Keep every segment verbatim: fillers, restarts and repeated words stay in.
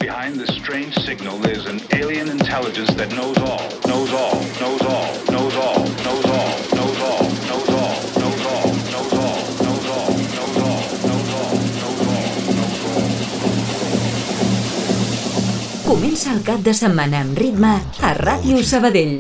Behind this strange signal there's an alien intelligence that knows all, knows all, knows all, knows all, knows all, knows all, knows all, knows all, knows all, knows all, knows all, knows all, knows all, knows all. Comença el cap de setmana amb ritme a Ràdio Sabadell.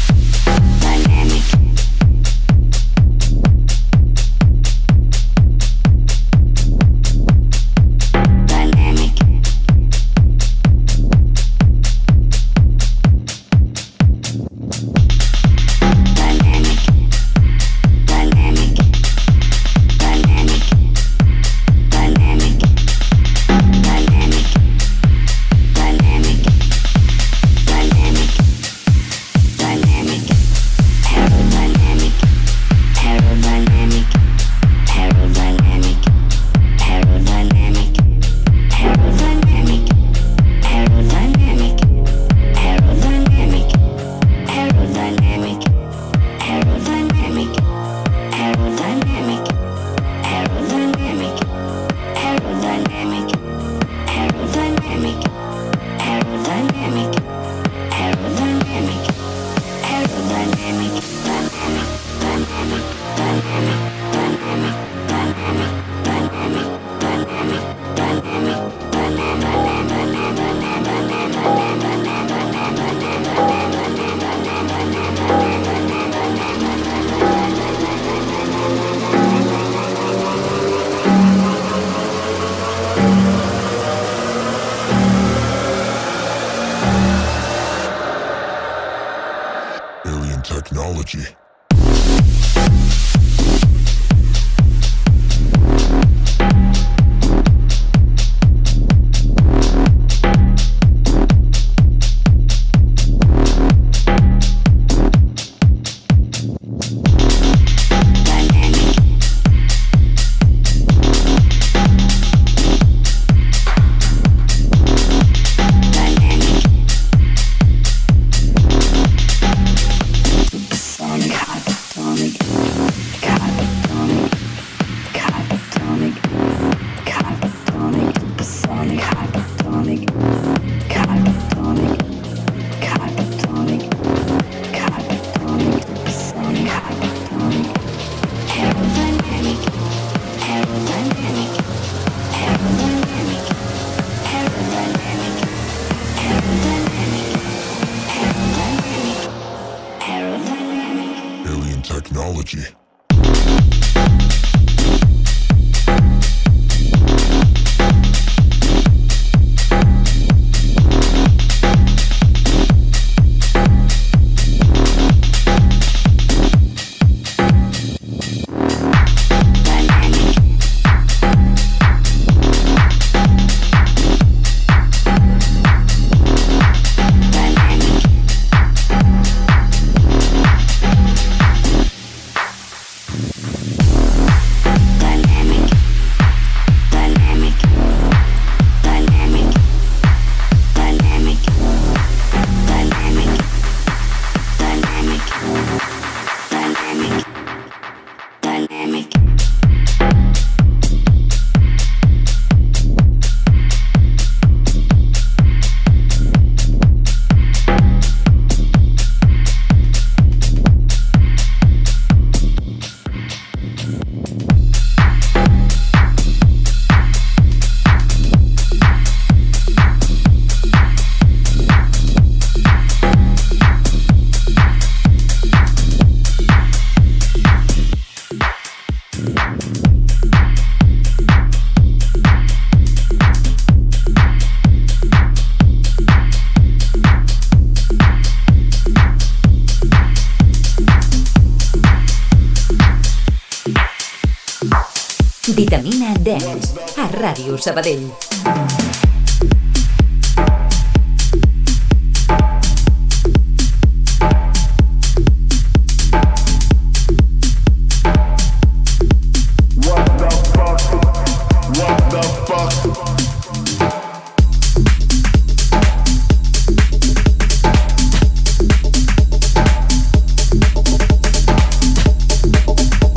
Vitamina Dance a Ràdio Sabadell.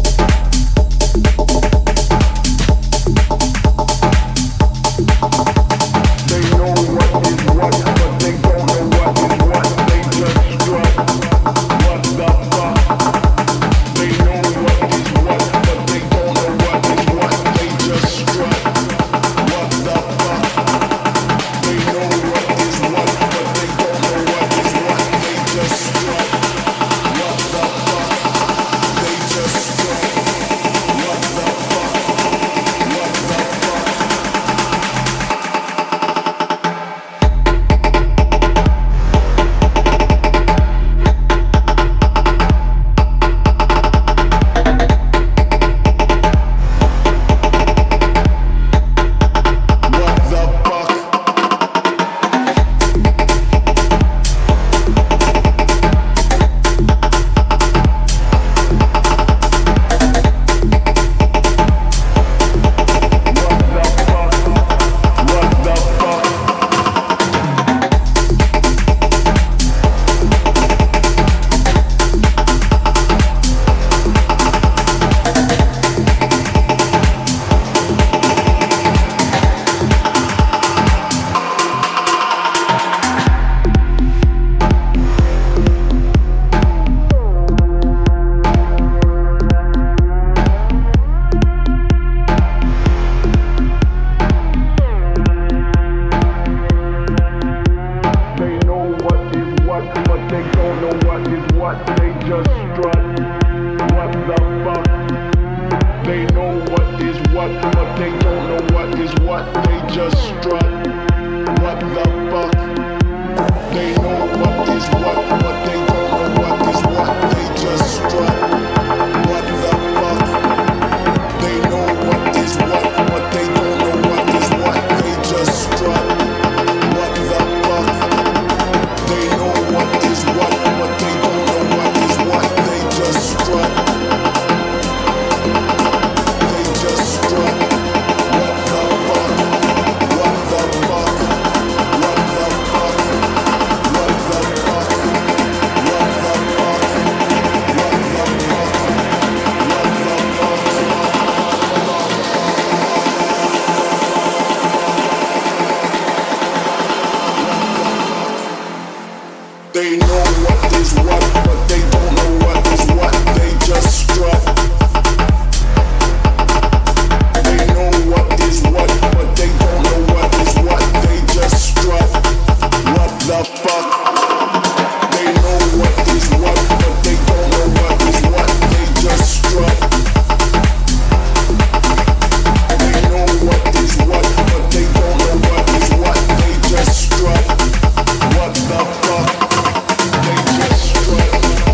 We'll be right back. just strut. What the fuck? They know what is what, but they don't know what is what. They just strut. What the fuck? They know what is what, but they don't know what is what. They just strut. What the fuck? They know what is what, but they don't know what is what. They just strut. What the fuck? They know what is what, but they don't know what is what. They just strut. They just strut. What the fuck? What the fuck? What the fuck? What the fuck? What the fuck? What the fuck? What the fuck? They know what is what, but they don't know what is what. They just strut. They know what is what, but they don't know what is what. They just strut. What the fuck? They know what is what, but they don't know what is what. They just strut. They know what is what, but they don't know what is what. They just strut. What the fuck? They just strut.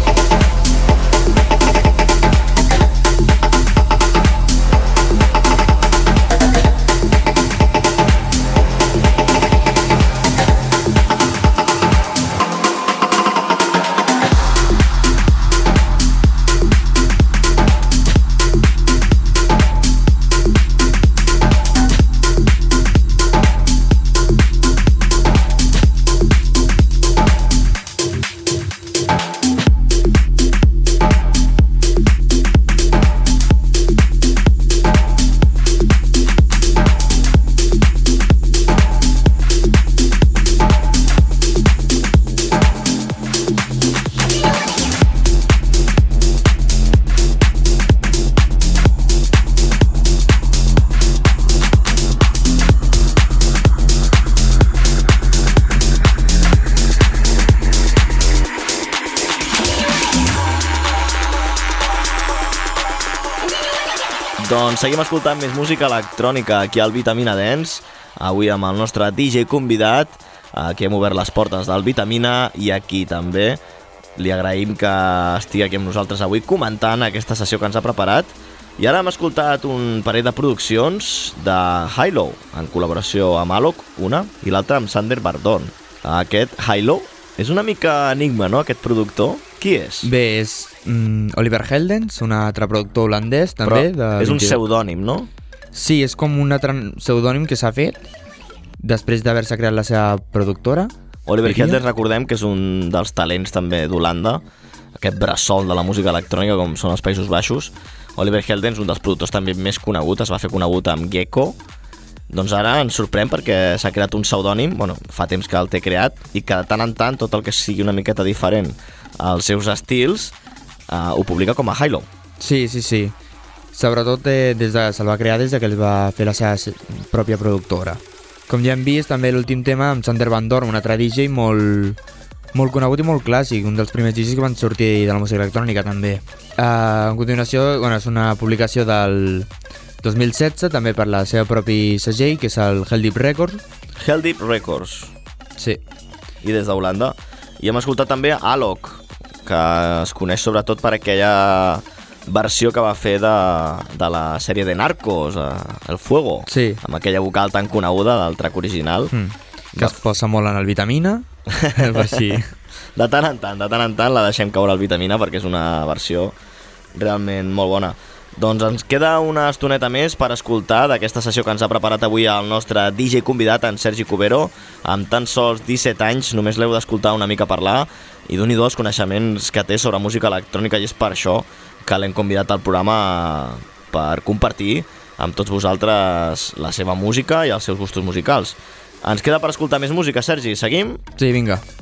Doncs seguim escoltant més música electrònica aquí al Vitamina Dance, avui amb el nostre D J convidat, que hem obert les portes del Vitamina i aquí també li agraïm que estigui aquí amb nosaltres avui comentant aquesta sessió que ens ha preparat. I ara hem escoltat un parell de produccions de Hi-Lo, en col·laboració amb Alok, una, i l'altra amb Sander Bardon. Aquest Hi-Lo és una mica enigma, no?, aquest productor. Qui és? Bé, és mm, Oliver Heldens, un altre productor holandès també. Però de és un vint-i-dos pseudònim, no? Sí, és com un altre pseudònim que s'ha fet després d'haver-se creat la seva productora. Oliver Heldens, recordem que és un dels talents també d'Holanda, aquest bressol de la música electrònica com són els Països Baixos. Oliver Heldens, un dels productors també més conegut, es va fer conegut amb Gecko. Doncs ara ens sorprèn perquè s'ha creat un pseudònim, bueno, fa temps que el té creat, i que de tant en tant tot el que sigui una miqueta diferent als seus estils uh, ho publica com a Hi-Lo. Sí, sí, sí. Sobretot eh, des de, se'l va crear des de que el va fer la seva pròpia productora. Com ja hem vist, també l'últim tema amb Sander Van Doorn, un altre D J molt, molt conegut i molt clàssic, un dels primers D Js que van sortir de la música electrònica també. Uh, en continuació, bueno, és una publicació del dos mil setze, també per la seva propi segell, que és el Hell Deep Records. Hell Deep Records. Sí. I des d'Holanda. I hem escoltat també Alok, que es coneix sobretot per aquella versió que va fer de, de la sèrie de Narcos, El Fuego, sí, amb aquella vocal tan coneguda del track original. Mm. Que va... es posa molt en el Vitamina. Així. De tant en tant, de tant en tant la deixem caure al Vitamina perquè és una versió realment molt bona. Doncs ens queda una estoneta més per escoltar d'aquesta sessió que ens ha preparat avui el nostre D J convidat, en Sergi Cubero. Amb tan sols disset anys només l'heu d'escoltar una mica parlar i d'un i dos coneixements que té sobre música electrònica, i és per això que l'hem convidat al programa per compartir amb tots vosaltres la seva música i els seus gustos musicals. Ens queda per escoltar més música, Sergi. Seguim? Sí, vinga.